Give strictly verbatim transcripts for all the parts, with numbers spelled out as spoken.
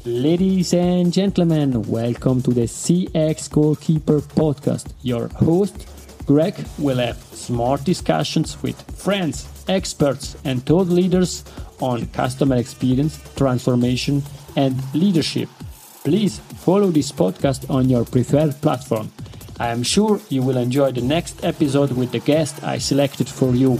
Ladies and gentlemen, welcome to the C X Goalkeeper podcast. Your host, Greg, will have smart discussions with friends, experts, and thought leaders on customer experience, transformation, and leadership. Please follow this podcast on your preferred platform. I am sure you will enjoy the next episode with the guest I selected for you.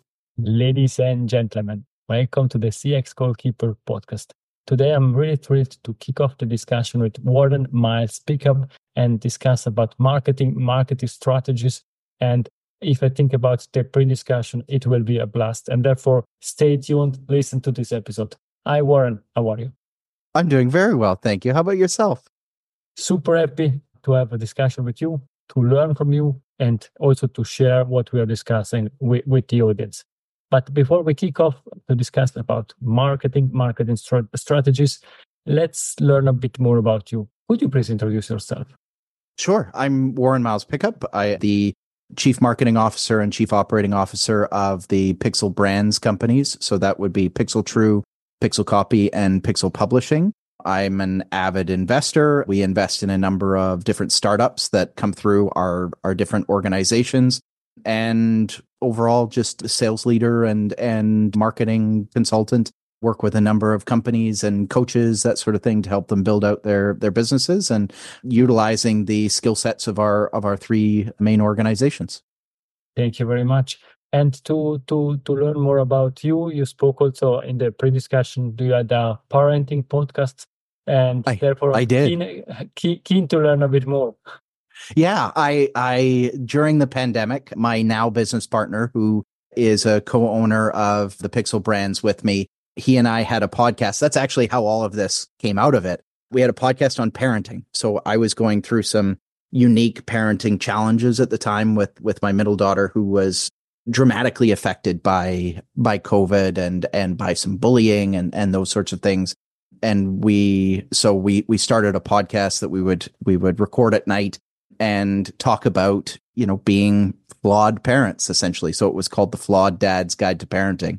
Ladies and gentlemen, welcome to the C X Goalkeeper podcast. Today, I'm really thrilled to kick off the discussion with Warren Miles Pickup and discuss about marketing, marketing strategies. And if I think about the pre-discussion, it will be a blast. And therefore, stay tuned, listen to this episode. Hi, Warren. How are you? I'm doing very well, thank you. How about yourself? Super happy to have a discussion with you, to learn from you, and also to share what we are discussing with, with the audience. But before we kick off to discuss about marketing, marketing strat- strategies, let's learn a bit more about you. Could you please introduce yourself? Sure. I'm Warren Miles Pickup. I the Chief Marketing Officer and Chief Operating Officer of the Pixel Brands companies. So that would be Pixel True, Pixel Copy, and Pixel Publishing. I'm an avid investor. We invest in a number of different startups that come through our, our different organizations. And overall, just a sales leader and, and marketing consultant. Work with a number of companies and coaches, that sort of thing, to help them build out their, their businesses and utilizing the skill sets of our of our three main organizations. Thank you very much. And to to to learn more about you, you spoke also in the pre-discussion. You had a parenting podcast, and I, therefore I did. Keen, keen, keen to learn a bit more. Yeah, I, I, during the pandemic, my now business partner, who is a co-owner of the Pixel Brands with me, he and I had a podcast. That's actually how all of this came out of it. We had a podcast on parenting. So I was going through some unique parenting challenges at the time with, with my middle daughter, who was dramatically affected by, by COVID and, and by some bullying and, and those sorts of things. And we, so we, we started a podcast that we would, we would record at night and talk about, you know, being flawed parents, essentially. So it was called the Flawed Dad's Guide to Parenting.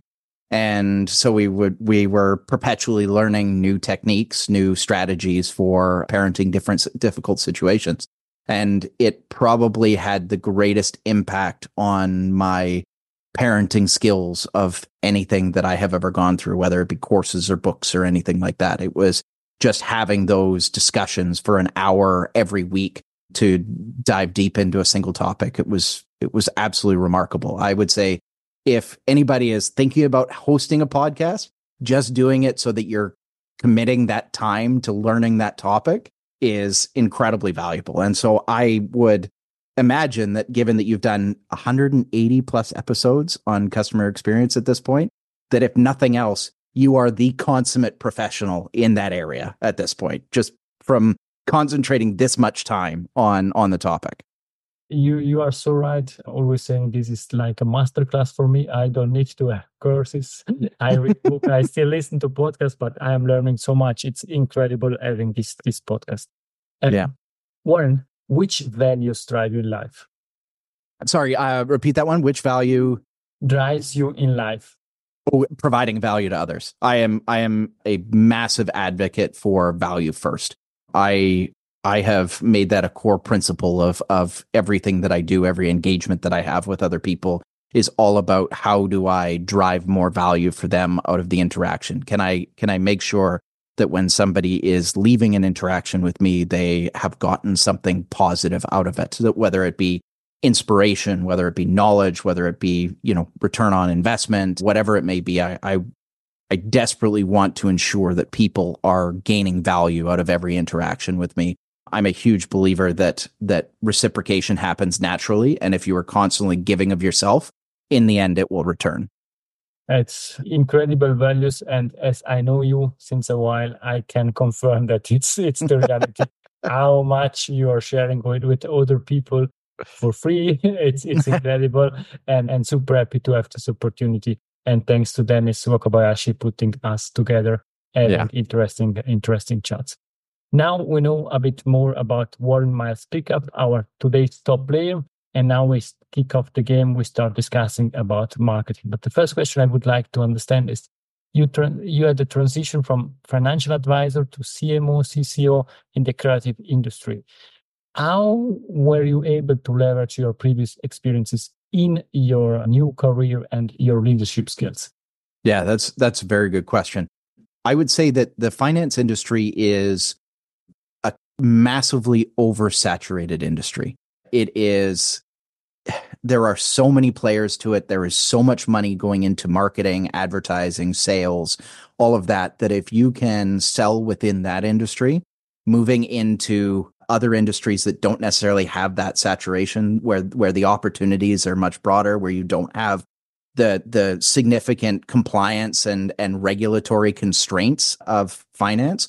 And so we would, we were perpetually learning new techniques, new strategies for parenting different, difficult situations. And it probably had the greatest impact on my parenting skills of anything that I have ever gone through, whether it be courses or books or anything like that. It was just having those discussions for an hour every week to dive deep into a single topic. It was, it was absolutely remarkable. I would say if anybody is thinking about hosting a podcast, just doing it so that you're committing that time to learning that topic is incredibly valuable. And so I would imagine that, given that you've done one hundred eighty plus episodes on customer experience at this point, that if nothing else, you are the consummate professional in that area at this point, just from concentrating this much time on on the topic. You you are so right. Always saying this is like a masterclass for me. I don't need to have courses. I read books. I still listen to podcasts, but I am learning so much. It's incredible having this this podcast. And yeah, Warren, which values drive you in life? Sorry, uh, repeat that one. Which value drives you in life? Oh, providing value to others. I am I am a massive advocate for value first. I I have made that a core principle of of everything that I do. Every engagement that I have with other people is all about, how do I drive more value for them out of the interaction? Can I can I make sure that when somebody is leaving an interaction with me, they have gotten something positive out of it? So that whether it be inspiration, whether it be knowledge, whether it be, you know, return on investment, whatever it may be, I I I desperately want to ensure that people are gaining value out of every interaction with me. I'm a huge believer that that reciprocation happens naturally, and if you are constantly giving of yourself, in the end, it will return. It's incredible values, and as I know you since a while, I can confirm that it's it's the reality. How much you are sharing with, with other people for free, it's it's incredible, and and super happy to have this opportunity. And thanks to Dennis Wakabayashi putting us together and yeah. interesting interesting chats. Now we know a bit more about Warren Miles Pickup, our today's top player. And now we kick off the game. We start discussing about marketing. But the first question I would like to understand is, you tra- you had the transition from financial advisor to C M O, C C O in the creative industry. How were you able to leverage your previous experiences in your new career and your leadership skills? Yeah, that's that's a very good question. I would say that the finance industry is a massively oversaturated industry. It is, there are so many players to it. There is so much money going into marketing, advertising, sales, all of that, that if you can sell within that industry, moving into other industries that don't necessarily have that saturation, where where the opportunities are much broader, where you don't have the the significant compliance and and regulatory constraints of finance,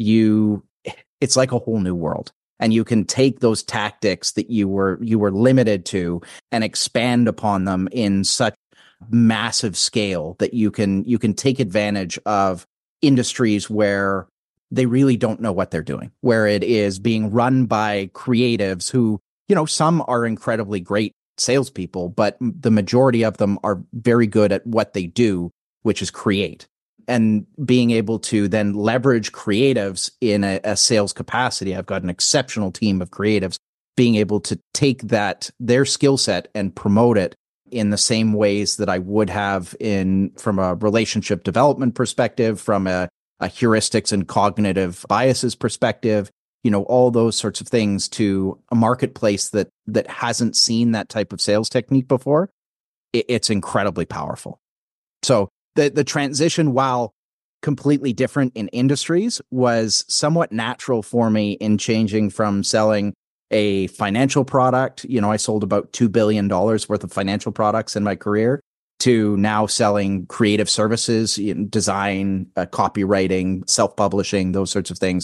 you it's like a whole new world. And you can take those tactics that you were you were limited to and expand upon them in such massive scale that you can you can take advantage of industries where they really don't know what they're doing, where it is being run by creatives who, you know, some are incredibly great salespeople, but the majority of them are very good at what they do, which is create. And being able to then leverage creatives in a, a sales capacity. I've got an exceptional team of creatives, being able to take that, their skill set, and promote it in the same ways that I would have in from a relationship development perspective, from a, a heuristics and cognitive biases perspective, you know, all those sorts of things to a marketplace that that hasn't seen that type of sales technique before. It, it's incredibly powerful. So the the transition, while completely different in industries, was somewhat natural for me in changing from selling a financial product. You know, I sold about two billion dollars worth of financial products in my career, to now selling creative services, you know, design, uh, copywriting, self-publishing, those sorts of things.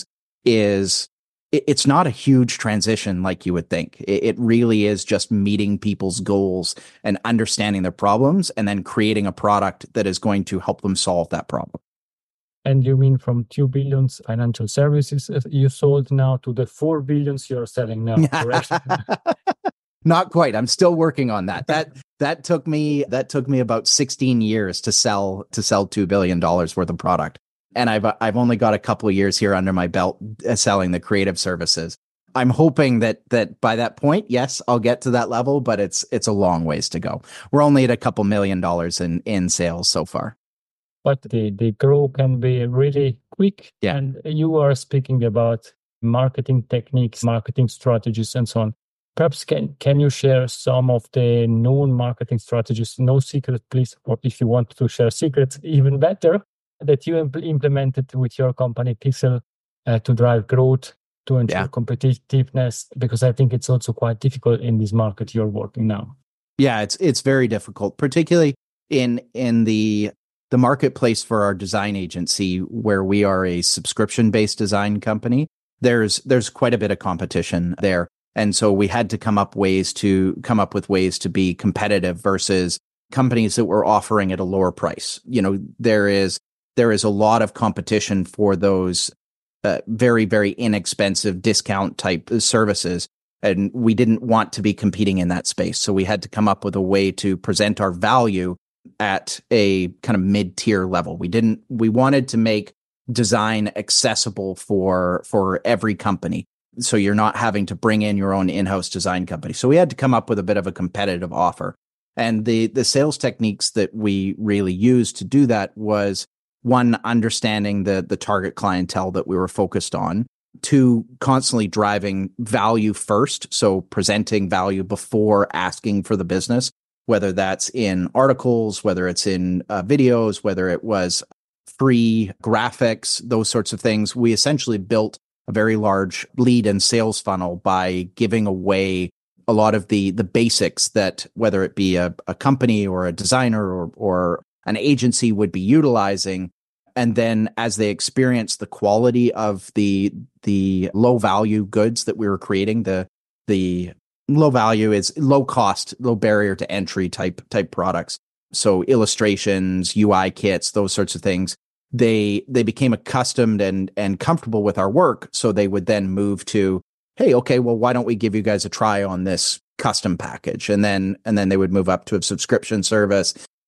Is it, it's not a huge transition like you would think. It, it really is just meeting people's goals and understanding their problems, and then creating a product that is going to help them solve that problem. And you mean from two billions financial services you sold now to the four billions you're selling now, correct? Not quite. I'm still working on that. That that took me that took me about sixteen years to sell to sell two billion dollars worth of product. And I've I've only got a couple of years here under my belt selling the creative services. I'm hoping that that by that point, yes, I'll get to that level, but it's it's a long ways to go. We're only at a couple million dollars in in sales so far. But the, the growth can be really quick. Yeah. And you are speaking about marketing techniques, marketing strategies, and so on. Perhaps can, can you share some of the known marketing strategies? No secret, please. Or if you want to share secrets, even better, that you impl- implemented with your company Pixel uh, to drive growth, to ensure yeah. competitiveness, because I think it's also quite difficult in this market you're working now. Yeah, it's it's very difficult, particularly in in the the marketplace for our design agency, where we are a subscription-based design company. There's there's quite a bit of competition there. And so we had to come up ways to come up with ways to be competitive versus companies that were offering at a lower price. You know, there is there is a lot of competition for those uh, very, very inexpensive discount type services. And we didn't want to be competing in that space. So we had to come up with a way to present our value at a kind of mid-tier level. We didn't we wanted to make design accessible for for every company. So you're not having to bring in your own in-house design company. So we had to come up with a bit of a competitive offer. And the the sales techniques that we really used to do that was, one, understanding the the target clientele that we were focused on. Two, constantly driving value first. So presenting value before asking for the business, whether that's in articles, whether it's in uh, videos, whether it was free graphics, those sorts of things. We essentially built a very large lead and sales funnel by giving away a lot of the the basics that, whether it be a, a company or a designer or or an agency, would be utilizing. And then as they experience the quality of the the low value goods that we were creating, the the low value is low cost, low barrier to entry type type products. So illustrations, U I kits, those sorts of things. They they became accustomed and and comfortable with our work, so they would then move to, hey, okay, well, why don't we give you guys a try on this custom package? And then and then they would move up to a subscription service.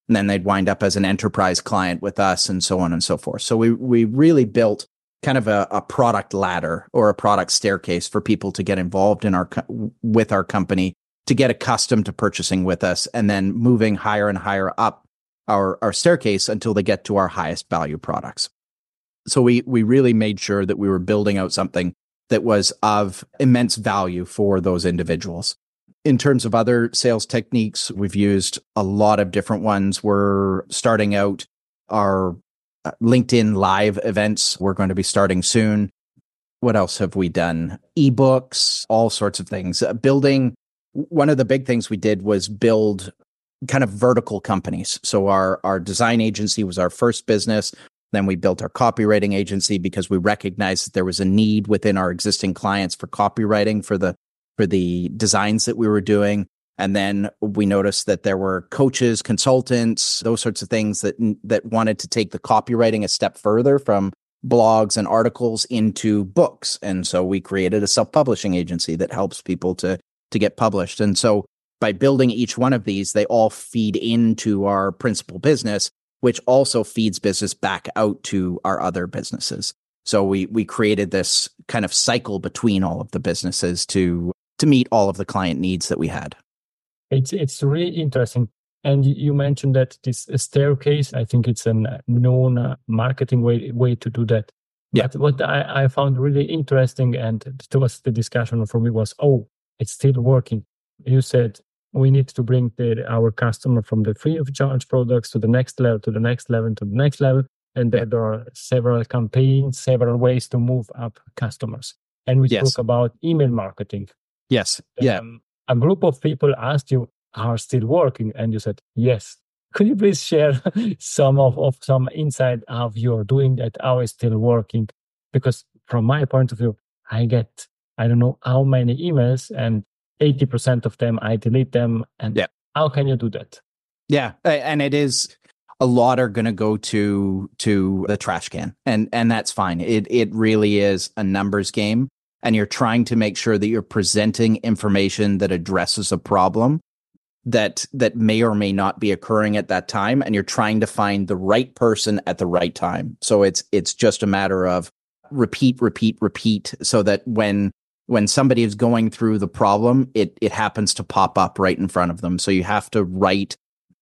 and then they'd wind up as an enterprise client with us, and so on and so forth. So we we really built kind of a, a product ladder or a product staircase for people to get involved in our with our company, to get accustomed to purchasing with us, and then moving higher and higher up our, our staircase until they get to our highest value products. So we we really made sure that we were building out something that was of immense value for those individuals. In terms of other sales techniques, we've used a lot of different ones. We're starting out our LinkedIn Live events. We're going to be starting soon. What else have we done? Ebooks, all sorts of things. Uh, building, one of the big things we did was build kind of vertical companies. So our, our design agency was our first business. Then we built our copywriting agency because we recognized that there was a need within our existing clients for copywriting for the for the designs that we were doing. And then we noticed that there were coaches, consultants, those sorts of things that that wanted to take the copywriting a step further from blogs and articles into books. And so we created a self-publishing agency that helps people to, to get published. And so by building each one of these, they all feed into our principal business, which also feeds business back out to our other businesses. So we we created this kind of cycle between all of the businesses to to meet all of the client needs that we had. It's it's really interesting. And you mentioned that this staircase, I think it's a known uh, marketing way way to do that. Yeah. But what I, I found really interesting, and it was the discussion for me, was, oh, it's still working. You said we need to bring the, our customer from the free of charge products to the next level, to the next level, to the next level. And Yeah. there are several campaigns, several ways to move up customers. And we Yes. spoke about email marketing. Yes. Yeah. Um, a group of people asked you, are still working? And you said, yes. Could you please share some of, of some insight of you're doing that, how it's still working? Because from my point of view, I get, I don't know how many emails, and eighty percent of them, I delete them. And Yeah. how can you do that? Yeah. A- And it is, a lot are going to go to to the trash can, and and that's fine. It it really is a numbers game, and you're trying to make sure that you're presenting information that addresses a problem that that may or may not be occurring at that time, and you're trying to find the right person at the right time. So it's it's just a matter of repeat, repeat, repeat, so that when when somebody is going through the problem, it it happens to pop up right in front of them. So you have to write.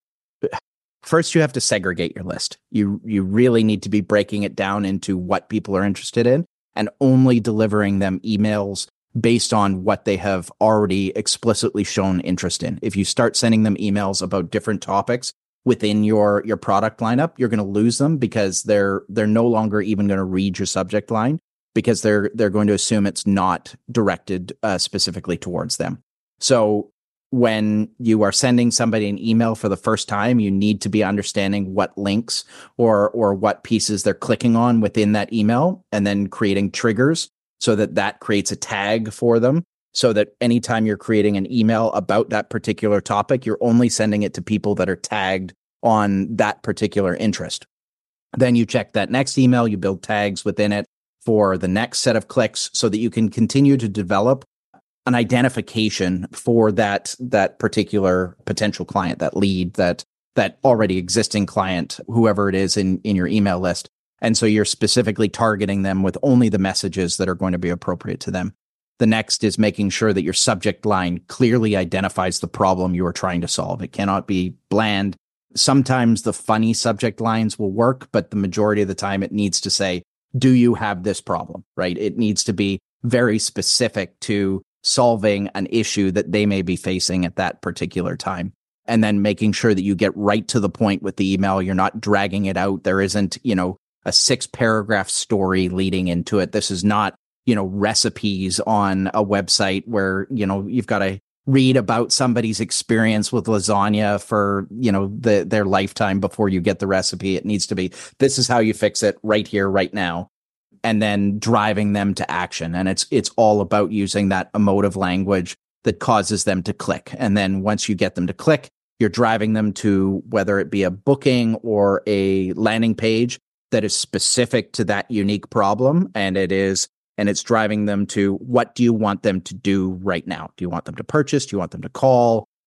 First, you have to segregate your list. You you really need to be breaking it down into what people are interested in, and only delivering them emails based on what they have already explicitly shown interest in. If you start sending them emails about different topics within your your product lineup, you're going to lose them, because they're they're no longer even going to read your subject line, because they're they're going to assume it's not directed uh, specifically towards them. So when you are sending somebody an email for the first time, you need to be understanding what links or or what pieces they're clicking on within that email, and then creating triggers so that that creates a tag for them, so that anytime you're creating an email about that particular topic, you're only sending it to people that are tagged on that particular interest. Then you check that next email, you build tags within it for the next set of clicks, so that you can continue to develop an identification for that that particular potential client, that lead, that that already existing client, whoever it is in, in your email list. And so you're specifically targeting them with only the messages that are going to be appropriate to them. The next is making sure that your subject line clearly identifies the problem you are trying to solve. It cannot be bland. Sometimes the funny subject lines will work, but the majority of the time it needs to say, do you have this problem, right? It needs to be very specific to solving an issue that they may be facing at that particular time. And then making sure that you get right to the point with the email. You're not dragging it out. There isn't, you know, a six paragraph story leading into it. This is not, you know, recipes on a website where, you know, you've got to read about somebody's experience with lasagna for, you know, the, their lifetime before you get the recipe. It needs to be, this is how you fix it right here, right now. And then driving them to action. And it's it's all about using that emotive language that causes them to click. And then once you get them to click, you're driving them to whether it be a booking or a landing page that is specific to that unique problem. And it is, and it's driving them to, what do you want them to do right now? Do you want them to purchase? Do you want them to call?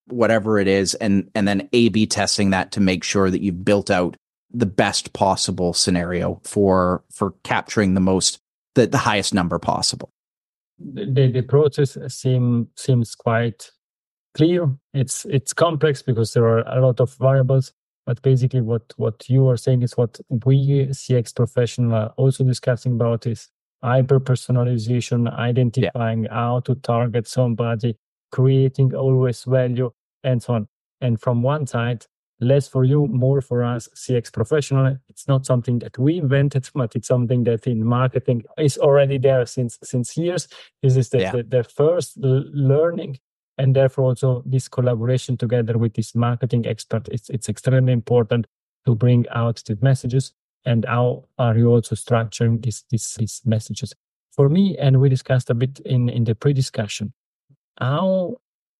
whatever it is, and and then A B testing that to make sure that you've built out the best possible scenario for for capturing the most the, the highest number possible. The the process seem seems quite clear. It's it's complex because there are a lot of variables. But basically, what what you are saying is what we C X professionals are also discussing about is hyper personalization, identifying yeah. how to target somebody, creating always value, and so on. And from one side, less for you, more for us, C X professional. It's not something that we invented, but it's something that in marketing is already there since since years. This is the, yeah. the, the first l- learning. And therefore, also this collaboration together with this marketing expert, it's, it's extremely important to bring out the messages. And how are you also structuring these these, these messages? For me, and we discussed a bit in, in the pre-discussion, how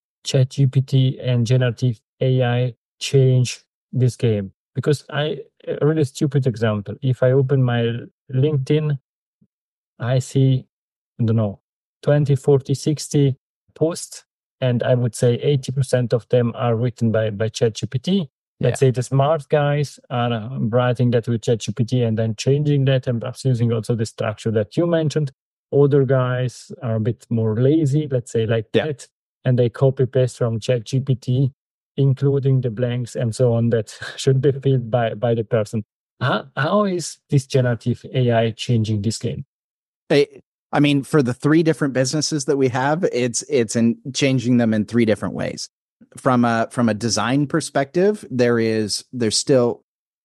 ChatGPT and generative A I change this game. Because I, a really stupid example, if I open my LinkedIn, I see, I don't know, twenty, forty, sixty posts. And I would say eighty percent of them are written by, by ChatGPT. Let's yeah. say the smart guys are uh, writing that with ChatGPT and then changing that and perhaps using also the structure that you mentioned. Other guys are a bit more lazy, let's say like yeah. that. And they copy paste from ChatGPT, including the blanks and so on that should be filled by, by the person. How, how is this generative A I changing this game? Hey. I mean, for the three different businesses that we have, it's it's in changing them in three different ways. From a from a design perspective, there is there's still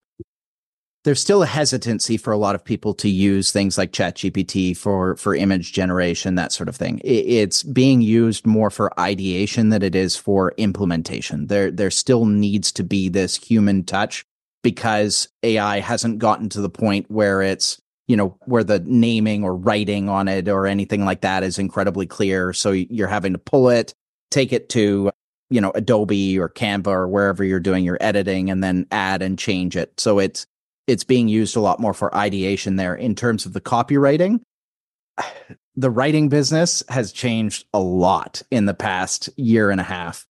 there's still a hesitancy for a lot of people to use things like ChatGPT for for image generation, that sort of thing. It, it's being used more for ideation than it is for implementation. There there still needs to be this human touch because A I hasn't gotten to the point where it's you know, where the naming or writing on it or anything like that is incredibly clear. So you're having to pull it, take it to, you know, Adobe or Canva or wherever you're doing your editing and then add and change it. So it's, it's being used a lot more for ideation there. In terms of the copywriting, the writing business has changed a lot in the past year and a half,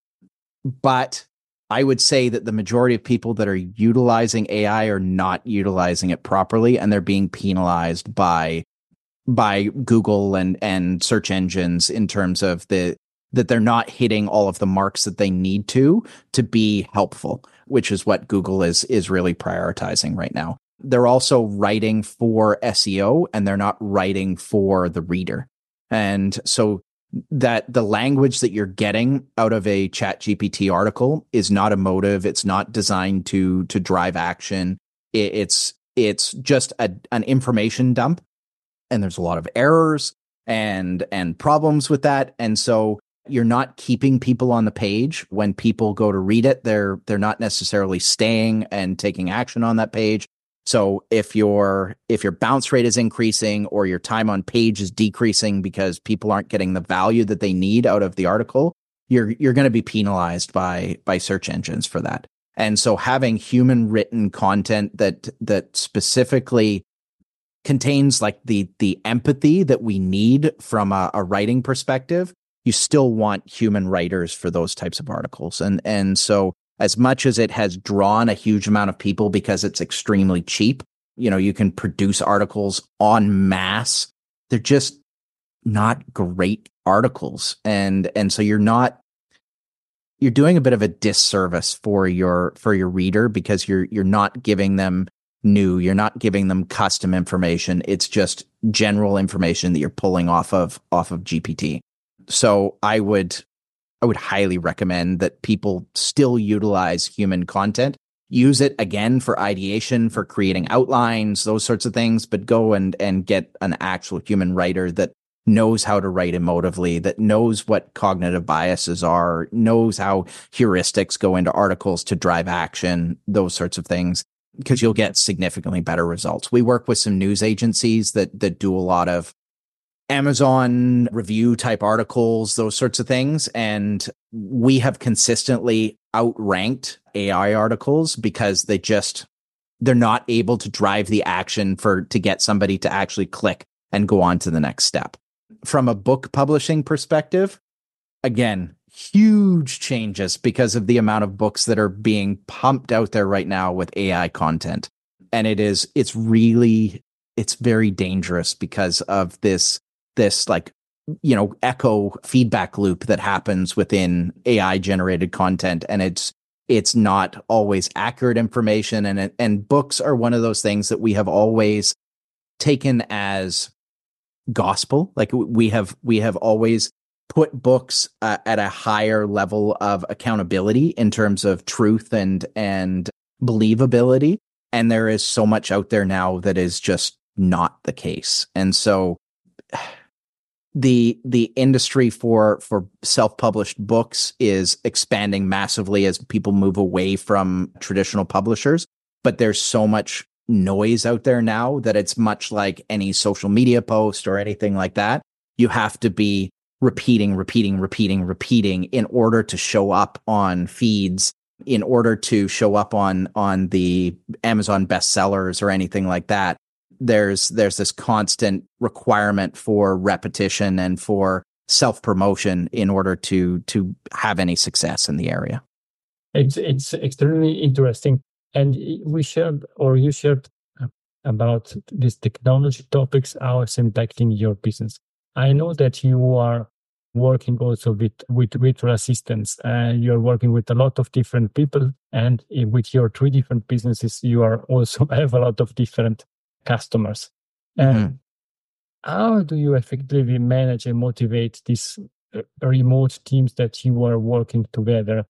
but I would say that the majority of people that are utilizing A I are not utilizing it properly, and they're being penalized by by Google and and search engines in terms of the that they're not hitting all of the marks that they need to to be helpful, which is what Google is is really prioritizing right now. They're also writing for S E O, and they're not writing for the reader. And so that the language that you're getting out of a ChatGPT article is not emotive. It's not designed to to drive action. It, it's it's just a, an information dump, and there's a lot of errors and and problems with that. And so you're not keeping people on the page. When people go to read it, they're they're not necessarily staying and taking action on that page. So if your if your bounce rate is increasing or your time on page is decreasing because people aren't getting the value that they need out of the article, you're you're going to be penalized by by search engines for that. And so having human written content that that specifically contains like the the empathy that we need from a, a writing perspective, you still want human writers for those types of articles. And and so as much as it has drawn a huge amount of people because it's extremely cheap, you know, you can produce articles en masse. They're just not great articles. And, and so you're not, you're doing a bit of a disservice for your, for your reader because you're, you're not giving them new, you're not giving them custom information. It's just general information that you're pulling off of, off of G P T. So I would, I would highly recommend that people still utilize human content. Use it again for ideation, for creating outlines, those sorts of things, but go and, and get an actual human writer that knows how to write emotively, that knows what cognitive biases are, knows how heuristics go into articles to drive action, those sorts of things, because you'll get significantly better results. We work with some news agencies that that do a lot of Amazon review type articles, those sorts of things. And we have consistently outranked A I articles because they just, they're not able to drive the action for, to get somebody to actually click and go on to the next step. From a book publishing perspective, again, huge changes because of the amount of books that are being pumped out there right now with A I content. And it is, it's really, it's very dangerous because of this, this like, you know, echo feedback loop that happens within A I generated content. And it's, it's not always accurate information. And, it, and books are one of those things that we have always taken as gospel. Like we have, we have always put books uh, at a higher level of accountability in terms of truth and, and believability. And there is so much out there now that is just not the case. And so the the industry for for self-published books is expanding massively as people move away from traditional publishers. But there's so much noise out there now that it's much like any social media post or anything like that. You have to be repeating, repeating, repeating, repeating in order to show up on feeds, in order to show up on on the Amazon bestsellers or anything like that. There's there's this constant requirement for repetition and for self-promotion in order to to have any success in the area. It's it's extremely interesting. And we shared, or you shared about these technology topics, how it's impacting your business. I know that you are working also with, with virtual assistants, and you're working with a lot of different people. And with your three different businesses, you are also have a lot of different customers. And mm-hmm. how do you effectively manage and motivate these remote teams that you are working together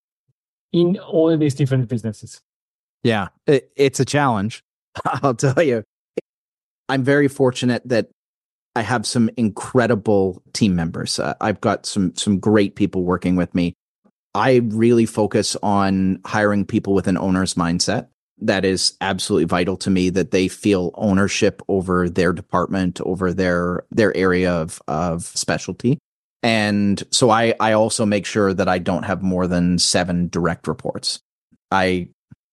in all these different businesses? Yeah, it, it's a challenge. I'll tell you. I'm very fortunate that I have some incredible team members. Uh, I've got some some great people working with me. I really focus on hiring people with an owner's mindset. That is absolutely vital to me, that they feel ownership over their department, over their their area of, of specialty. And so I, I also make sure that I don't have more than seven direct reports. I,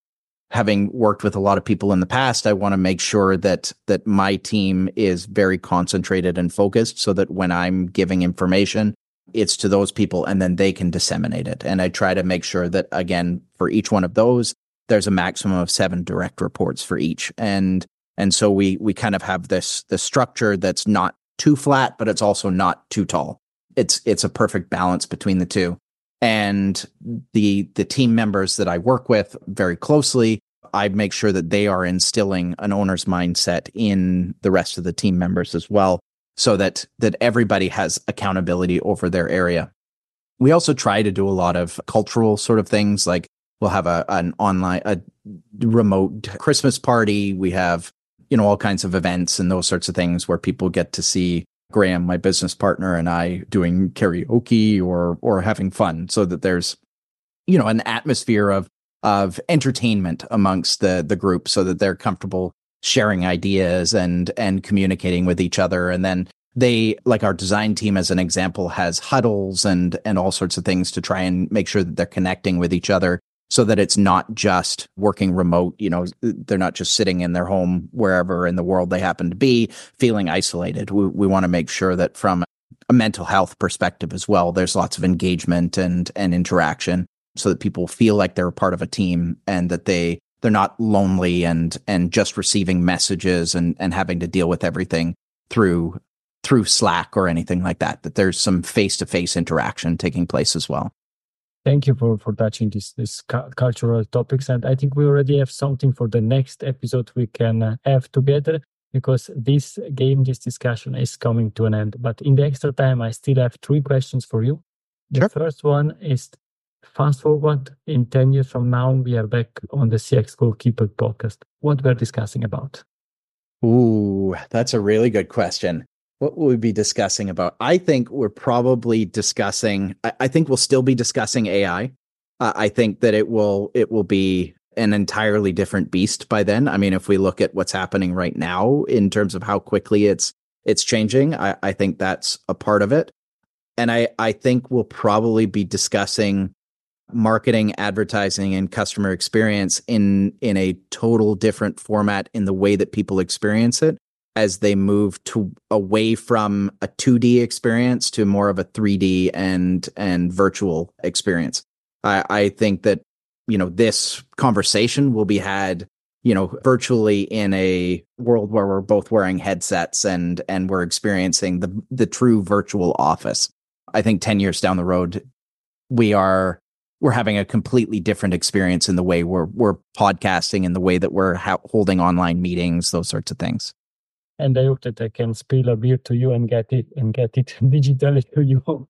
having worked with a lot of people in the past, I want to make sure that that my team is very concentrated and focused so that when I'm giving information, it's to those people and then they can disseminate it. And I try to make sure that, again, for each one of those, there's a maximum of seven direct reports for each. And and so we we kind of have this this structure that's not too flat, but it's also not too tall. It's it's a perfect balance between the two. And the the team members that I work with very closely, I make sure that they are instilling an owner's mindset in the rest of the team members as well, so that that everybody has accountability over their area. We also try to do a lot of cultural sort of things, like we'll have a an online, a remote Christmas party. We have, you know, all kinds of events and those sorts of things where people get to see Graham, my business partner, and I doing karaoke or or having fun, so that there's, you know, an atmosphere of of entertainment amongst the the group, so that they're comfortable sharing ideas and and communicating with each other. And then they, like our design team as an example, has huddles and and all sorts of things to try and make sure that they're connecting with each other, so that it's not just working remote. You know, they're not just sitting in their home wherever in the world they happen to be, feeling isolated. We we want to make sure that from a mental health perspective as well, there's lots of engagement and and interaction, so that people feel like they're a part of a team and that they they're not lonely and and just receiving messages and and having to deal with everything through through Slack or anything like that. That there's some face-to-face interaction taking place as well. Thank you for, for touching this this cu- cultural topics, and I think we already have something for the next episode we can uh, have together, because this game, this discussion is coming to an end. But in the extra time, I still have three questions for you. The Sure. first one is, fast forward in ten years from now, we are back on the C X Goalkeeper podcast. What we're discussing about? Ooh, that's a really good question. What will we be discussing about? I think we're probably discussing, I, I think we'll still be discussing A I. Uh, I think that it will, it will be an entirely different beast by then. I mean, if we look at what's happening right now in terms of how quickly it's, it's changing, I, I think that's a part of it. And I, I think we'll probably be discussing marketing, advertising, and customer experience in, in a total different format in the way that people experience it. as they move to away from a two D experience to more of a three D and and virtual experience. I, I think that, you know, this conversation will be had, you know, virtually in a world where we're both wearing headsets and and we're experiencing the the true virtual office. I think ten years down the road, we are we're having a completely different experience in the way we're we're podcasting and the way that we're ha- holding online meetings, those sorts of things. And I hope that I can spill a beer to you and get it and get it digitally to you.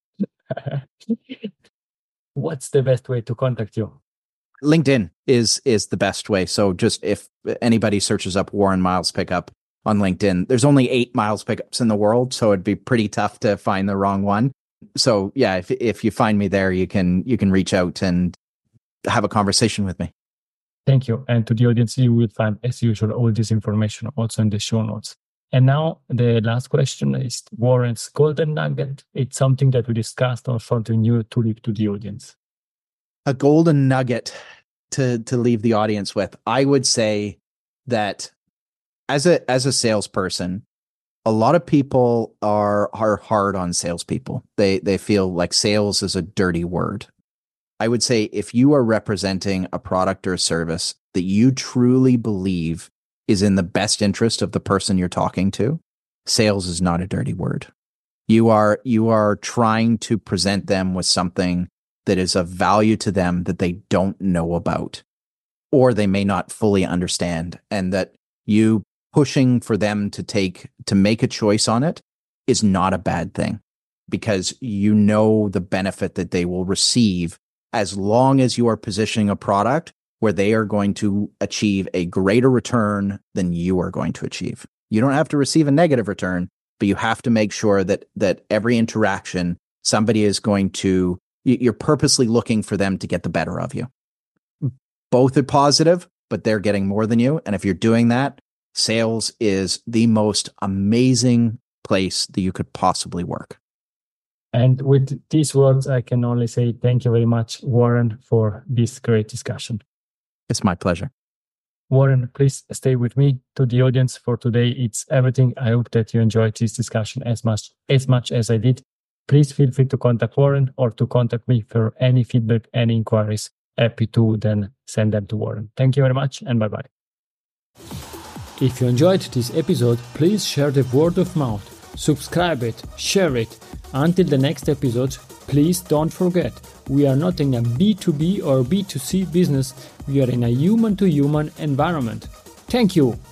What's the best way to contact you? LinkedIn is is the best way. So just if anybody searches up Warren Miles Pickup on LinkedIn, there's only eight Miles Pickups in the world, so it'd be pretty tough to find the wrong one. So yeah, if if you find me there, you can you can reach out and have a conversation with me. Thank you. And to the audience, you will find, as usual, all this information also in the show notes. And now the last question is Warren's golden nugget. It's something that we discussed or something new to leave to the audience. A golden nugget to to leave the audience with. I would say that as a as a salesperson, a lot of people are are hard on salespeople. They they feel like sales is a dirty word. I would say if you are representing a product or a service that you truly believe is in the best interest of the person you're talking to, sales is not a dirty word. You are you are trying to present them with something that is of value to them that they don't know about, or they may not fully understand, and that you pushing for them to take to make a choice on it is not a bad thing, because you know the benefit that they will receive as long as you are positioning a product where they are going to achieve a greater return than you are going to achieve. You don't have to receive a negative return, but you have to make sure that that every interaction, somebody is going to, you're purposely looking for them to get the better of you. Both are positive, but they're getting more than you. And if you're doing that, sales is the most amazing place that you could possibly work. And with these words, I can only say thank you very much, Warren, for this great discussion. It's my pleasure. Warren, please stay with me. To the audience for today, it's everything. I hope that you enjoyed this discussion as much as much as I did. Please feel free to contact Warren or to contact me for any feedback, any inquiries. Happy to then send them to Warren. Thank you very much and bye-bye. If you enjoyed this episode, please share the word of mouth. Subscribe it, share it. Until the next episode, please don't forget, we are not in a B two B or B two C business, we are in a human-to-human environment. Thank you!